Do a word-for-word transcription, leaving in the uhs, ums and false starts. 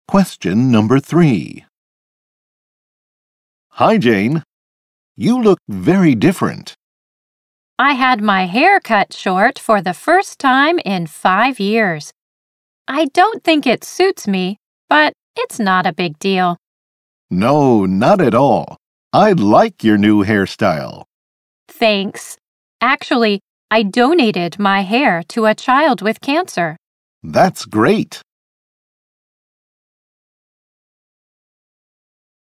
Question number three. Hi, Jane. You look very different. I had my hair cut short for the first time in five years. I don't think it suits me, but it's not a big deal. No, not at all. I like your new hairstyle. Thanks. Actually, I donated my hair to a child with cancer. That's great.